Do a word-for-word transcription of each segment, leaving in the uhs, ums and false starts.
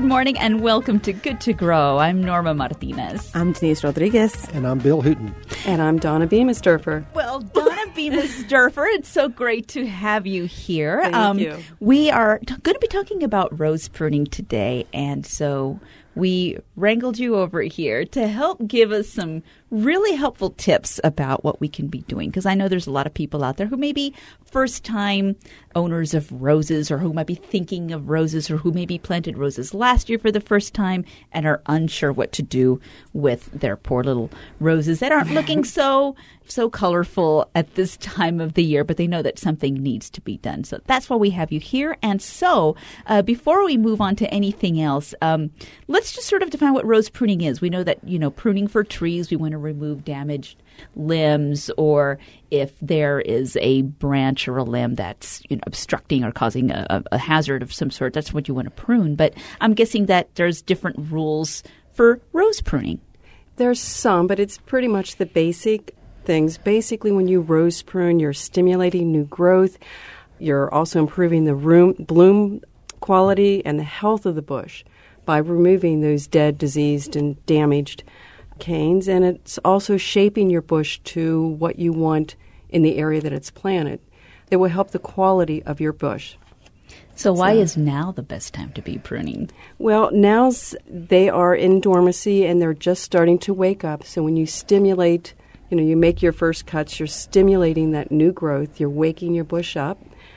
Good morning and welcome to Good to Grow. I'm Norma Martinez. I'm Denise Rodriguez. And I'm Bill Hooten. And I'm Donna Bemis-Durfer. Well, Donna Bemis-Durfer, it's so great to have you here. Thank um, you. We are t- going to be talking about rose pruning today, and so we wrangled you over here to help give us some really helpful tips about what we can be doing, because I know there's a lot of people out there who may be first-time owners of roses, or who might be thinking of roses, or who maybe planted roses last year for the first time and are unsure what to do with their poor little roses that aren't looking so so colorful at this time of the year, but they know that something needs to be done. So that's why we have you here. And so uh, before we move on to anything else, um, let's just sort of define what rose pruning is. We know that, you know, pruning for trees, we want to remove damaged limbs, or if there is a branch or a limb that's, you know, obstructing or causing a, a hazard of some sort, that's what you want to prune. But I'm guessing that there's different rules for rose pruning. There's some, but it's pretty much the basic things. Basically, when you rose prune, you're stimulating new growth. You're also improving the room, bloom quality and the health of the bush by removing those dead, diseased, and damaged canes. And it's also shaping your bush to what you want in the area that it's planted. It will help the quality of your bush. So why So- is now the best time to be pruning? Well, now's they are in dormancy and they're just starting to wake up. So when you stimulate, you know, you make your first cuts, you're stimulating that new growth. You're waking your bush up.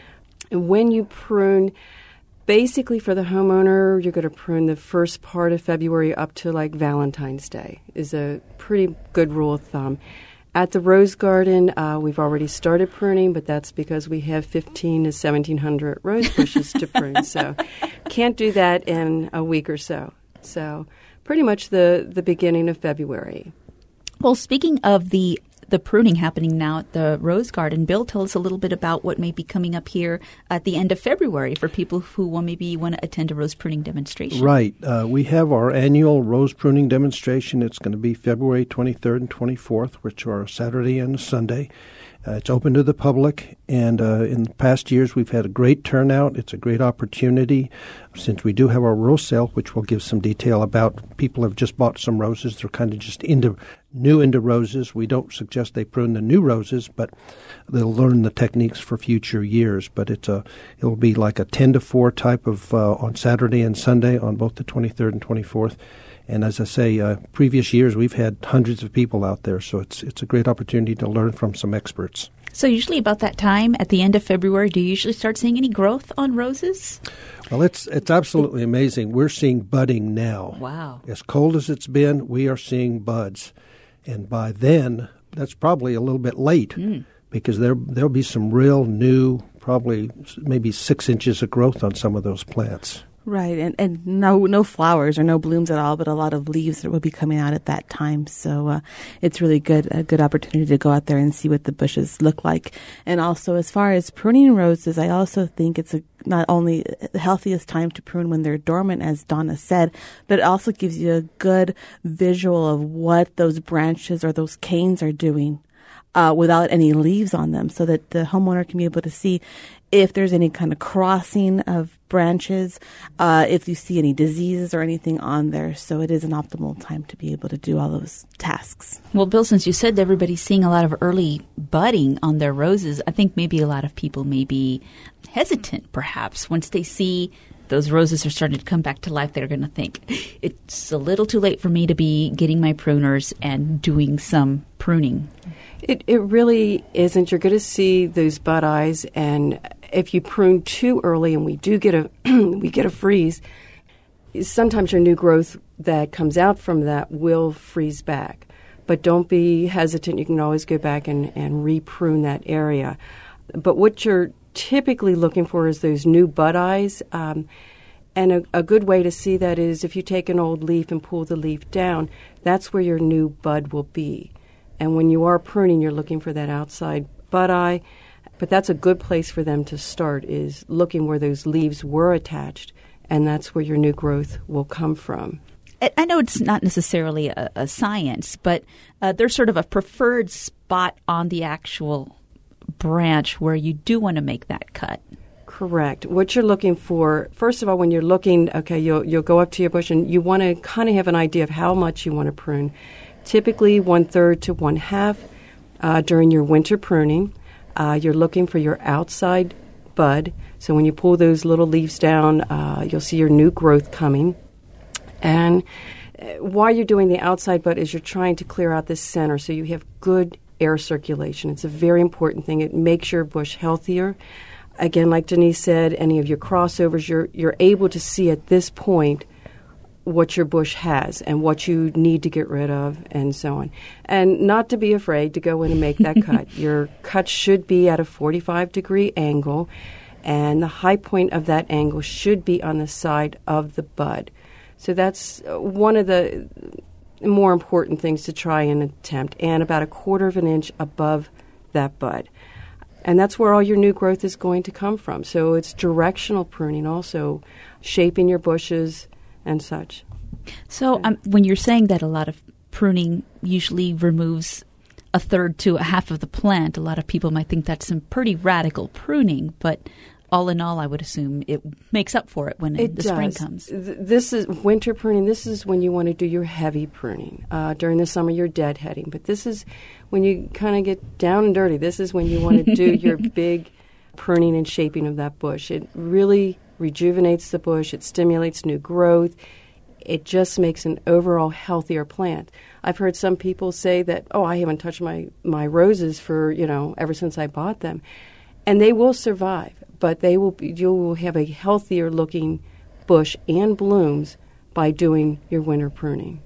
And when you prune, basically for the homeowner, you're going to prune the first part of February up to like Valentine's Day is a pretty good rule of thumb. At the Rose Garden, uh, we've already started pruning, but that's because we have fifteen to seventeen hundred rose bushes to prune. So can't do that in a week or so. So pretty much the, the beginning of February. Well, speaking of the the pruning happening now at the Rose Garden, Bill, tell us a little bit about what may be coming up here at the end of February for people who will maybe want to attend a rose pruning demonstration. Right. Uh, we have our annual rose pruning demonstration. It's going to be February twenty-third and twenty-fourth, which are a Saturday and a Sunday. Uh, it's open to the public, and uh, in the past years we've had a great turnout. It's a great opportunity. Since we do have our rose sale, which we'll give some detail about, people have just bought some roses. They're kind of just into new into roses. We don't suggest they prune the new roses, but they'll learn the techniques for future years. But it's a it'll be like a ten to four type of uh, on Saturday and Sunday on both the twenty-third and twenty-fourth. And as I say, uh, previous years we've had hundreds of people out there, so it's it's a great opportunity to learn from some experts. So usually about that time, at the end of February, do you usually start seeing any growth on roses? Well, it's it's absolutely amazing. We're seeing budding now. Wow. As cold as it's been, we are seeing buds. And by then, that's probably a little bit late mm. because there there'll be some real new, probably maybe six inches of growth on some of those plants. Right, and, and no no flowers or no blooms at all, but a lot of leaves that will be coming out at that time. So uh, it's really good a good opportunity to go out there and see what the bushes look like. And also, as far as pruning roses, I also think it's a, not only the healthiest time to prune when they're dormant, as Donna said, but it also gives you a good visual of what those branches or those canes are doing. Uh, without any leaves on them, so that the homeowner can be able to see if there's any kind of crossing of branches, uh, if you see any diseases or anything on there. So it is an optimal time to be able to do all those tasks. Well, Bill, since you said everybody's seeing a lot of early budding on their roses, I think maybe a lot of people may be hesitant, perhaps, once they see those roses are starting to come back to life. They're going to think, it's a little too late for me to be getting my pruners and doing some pruning. It it really isn't. You're going to see those bud eyes, and if you prune too early, and we do get a we get a freeze, sometimes your new growth that comes out from that will freeze back. But don't be hesitant. You can always go back and, and re-prune that area. But what you're typically looking for is those new bud eyes. Um, and a, a good way to see that is if you take an old leaf and pull the leaf down, that's where your new bud will be. And when you are pruning, you're looking for that outside bud eye. But that's a good place for them to start, is looking where those leaves were attached, and that's where your new growth will come from. I know it's not necessarily a, a science, but uh, there's sort of a preferred spot on the actual branch where you do want to make that cut. Correct. What you're looking for, first of all, when you're looking, okay, you'll you'll go up to your bush and you want to kind of have an idea of how much you want to prune. Typically, one third to one half uh, during your winter pruning. Uh, you're looking for your outside bud. So when you pull those little leaves down, uh, you'll see your new growth coming. And while you're doing the outside bud is you're trying to clear out the center so you have good air circulation. It's a very important thing. It makes your bush healthier. Again, like Denise said, any of your crossovers, you're you're able to see at this point what your bush has and what you need to get rid of and so on. And not to be afraid to go in and make that cut. Your cut should be at a forty-five degree angle, and the high point of that angle should be on the side of the bud. So that's one of the more important things to try and attempt, and about a quarter of an inch above that bud. And that's where all your new growth is going to come from. So it's directional pruning also, shaping your bushes and such. So um, when you're saying that a lot of pruning usually removes a third to a half of the plant, a lot of people might think that's some pretty radical pruning, but all in all, I would assume it makes up for it when it the does. spring comes. Th- this is winter pruning. This is when you want to do your heavy pruning. Uh, during the summer, you're deadheading. But this is when you kind of get down and dirty. This is when you want to do your big pruning and shaping of that bush. It really rejuvenates the bush. It stimulates new growth. It just makes an overall healthier plant. I've heard some people say that, oh, I haven't touched my, my roses for, you know, ever since I bought them. And they will survive, but they will be, you will have a healthier looking bush and blooms by doing your winter pruning.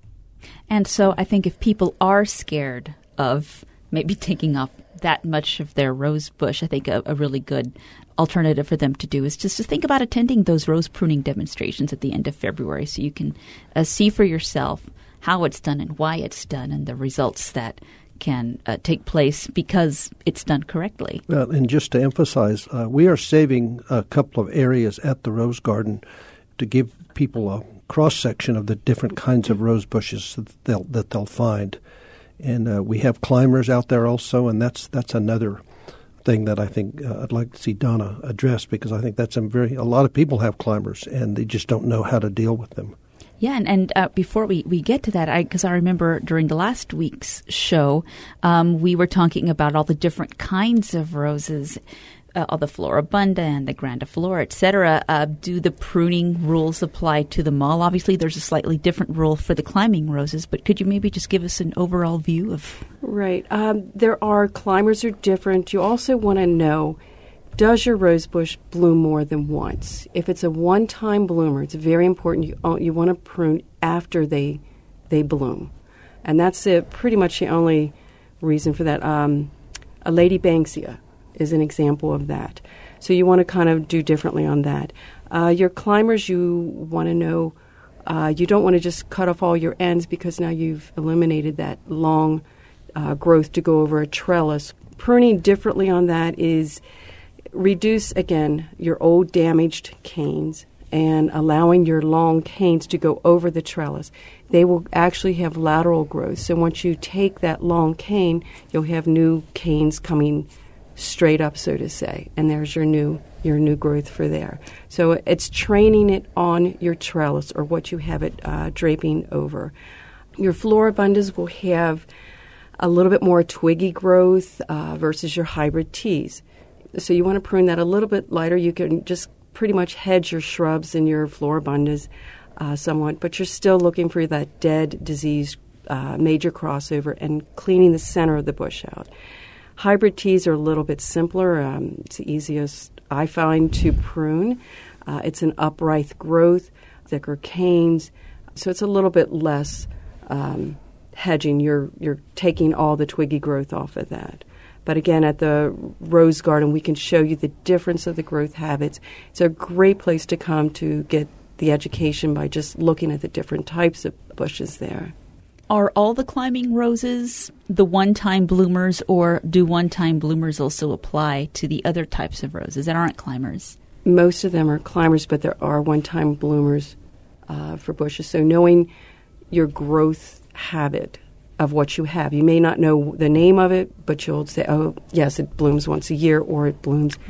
And so I think if people are scared of maybe taking off that much of their rose bush, I think a, a really good alternative for them to do is just to think about attending those rose pruning demonstrations at the end of February so you can uh, see for yourself how it's done and why it's done and the results that can uh, take place because it's done correctly. Well, and just to emphasize, uh, we are saving a couple of areas at the Rose Garden to give people a cross-section of the different kinds of rose bushes that they'll, that they'll find. And uh, we have climbers out there also, and that's that's another thing that I think uh, I'd like to see Donna address, because I think that's a very a lot of people have climbers and they just don't know how to deal with them. Yeah, and, and uh, before we, we get to that, because I, I remember during the last week's show, um, we were talking about all the different kinds of roses, uh, all the Floribunda and the Grandiflora, et cetera. Uh, do the pruning rules apply to them all? Obviously, there's a slightly different rule for the climbing roses, but could you maybe just give us an overall view of? Right. Um, there are climbers are different. You also want to know, does your rose bush bloom more than once? If it's a one-time bloomer, it's very important. You you want to prune after they they bloom, and that's it, pretty much the only reason for that. Um, a Lady Banksia is an example of that. So you want to kind of do differently on that. Uh, your climbers, you want to know, uh, you don't want to just cut off all your ends because now you've eliminated that long uh, growth to go over a trellis. Pruning differently on that is reduce, again, your old damaged canes and allowing your long canes to go over the trellis. They will actually have lateral growth. So once you take that long cane, you'll have new canes coming straight up, so to say, and there's your new your new growth for there. So it's training it on your trellis or what you have it uh, draping over. Your Floribundas will have a little bit more twiggy growth uh, versus your hybrid teas. So you want to prune that a little bit lighter. You can just pretty much hedge your shrubs and your Floribundas uh, somewhat, but you're still looking for that dead, diseased, uh, major crossover and cleaning the center of the bush out. Hybrid teas are a little bit simpler. Um, it's the easiest, I find, to prune. Uh, it's an upright growth, thicker canes, so it's a little bit less um, hedging. You're you're taking all the twiggy growth off of that. But again, at the Rose Garden, we can show you the difference of the growth habits. It's a great place to come to get the education by just looking at the different types of bushes there. Are all the climbing roses the one-time bloomers, or do one-time bloomers also apply to the other types of roses that aren't climbers? Most of them are climbers, but there are one-time bloomers uh, for bushes. So knowing your growth habit of what you have. You may not know the name of it, but you'll say, oh, yes, it blooms once a year, or it blooms mm.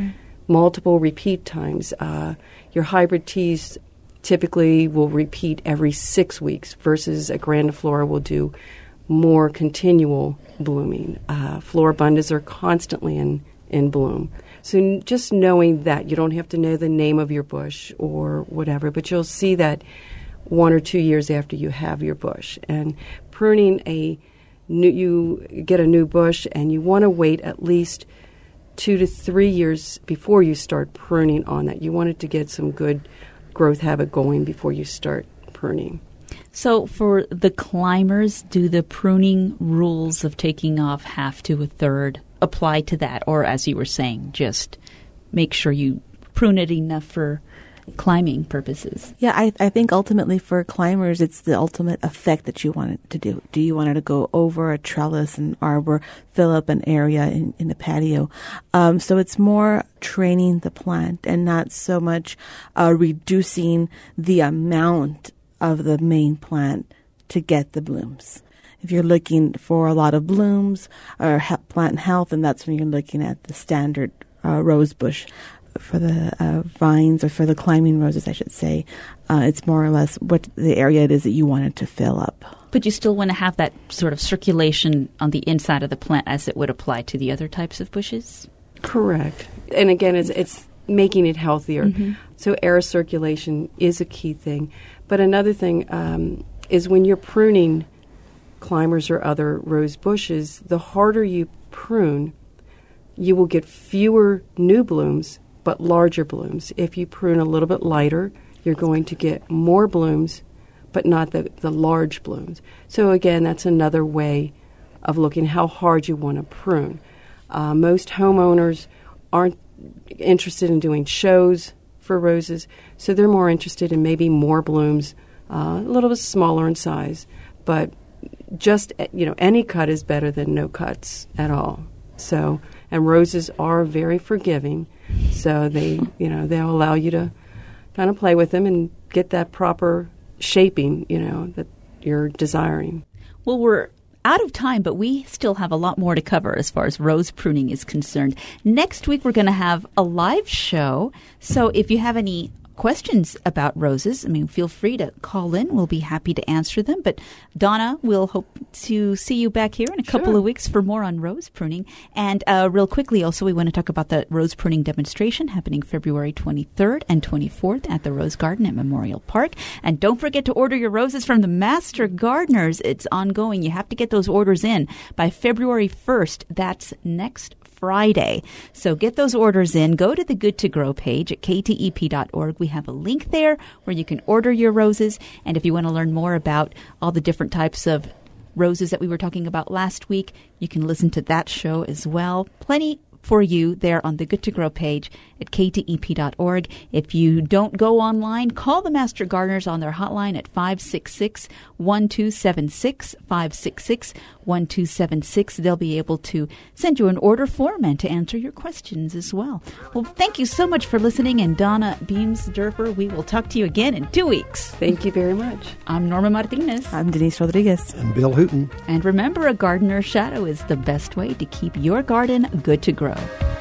multiple repeat times. Uh, your hybrid teas typically will repeat every six weeks versus a grandiflora will do more continual blooming. Uh, floribundas are constantly in, in bloom. So n- just knowing that, you don't have to know the name of your bush or whatever, but you'll see that one or two years after you have your bush. And pruning a new, you get a new bush and you want to wait at least two to three years before you start pruning on that. You want it to get some good growth habit going before you start pruning. So for the climbers, do the pruning rules of taking off half to a third apply to that? Or as you were saying, just make sure you prune it enough for climbing purposes? Yeah, I, I think ultimately for climbers, it's the ultimate effect that you want it to do. Do you want it to go over a trellis, an arbor, fill up an area in, in the patio? Um, so it's more training the plant and not so much uh, reducing the amount of the main plant to get the blooms. If you're looking for a lot of blooms or he- plant health, and that's when you're looking at the standard uh, rose bush. For the uh, vines, or for the climbing roses, I should say, uh, it's more or less what the area it is that you want it to fill up. But you still want to have that sort of circulation on the inside of the plant as it would apply to the other types of bushes? Correct. And again, it's, it's making it healthier. Mm-hmm. So air circulation is a key thing. But another thing um, is when you're pruning climbers or other rose bushes, the harder you prune, you will get fewer new blooms, but larger blooms. If you prune a little bit lighter, you're going to get more blooms, but not the, the large blooms. So again, that's another way of looking how hard you want to prune. Uh, most homeowners aren't interested in doing shows for roses, so they're more interested in maybe more blooms, uh, a little bit smaller in size, but just, you know, any cut is better than no cuts at all. So, and roses are very forgiving, so they, you know, they'll allow you to kind of play with them and get that proper shaping, you know, that you're desiring. Well, we're out of time, but we still have a lot more to cover as far as rose pruning is concerned. Next week, we're going to have a live show. So if you have any questions about roses, I mean, feel free to call in. We'll be happy to answer them. But Donna, we'll hope to see you back here in a couple Sure. of weeks for more on rose pruning. And uh, real quickly, also, we want to talk about the rose pruning demonstration happening February twenty-third and twenty-fourth at the Rose Garden at Memorial Park. And don't forget to order your roses from the Master Gardeners. It's ongoing. You have to get those orders in by February first. That's next Friday. So get those orders in. Go to the Good to Grow page at k t e p dot org. We have a link there where you can order your roses. And if you want to learn more about all the different types of roses that we were talking about last week, you can listen to that show as well. Plenty for you there on the Good to Grow page at k t e p dot org. If you don't go online, call the Master Gardeners on their hotline at five six six, one two seven six, five six six, one two seven six. They'll be able to send you an order form and to answer your questions as well. Well, thank you so much for listening. And Donna Beams-Derfer, we will talk to you again in two weeks. Thank you very much. I'm Norma Martinez. I'm Denise Rodriguez. And Bill Hooton. And remember, a gardener's shadow is the best way to keep your garden good to grow.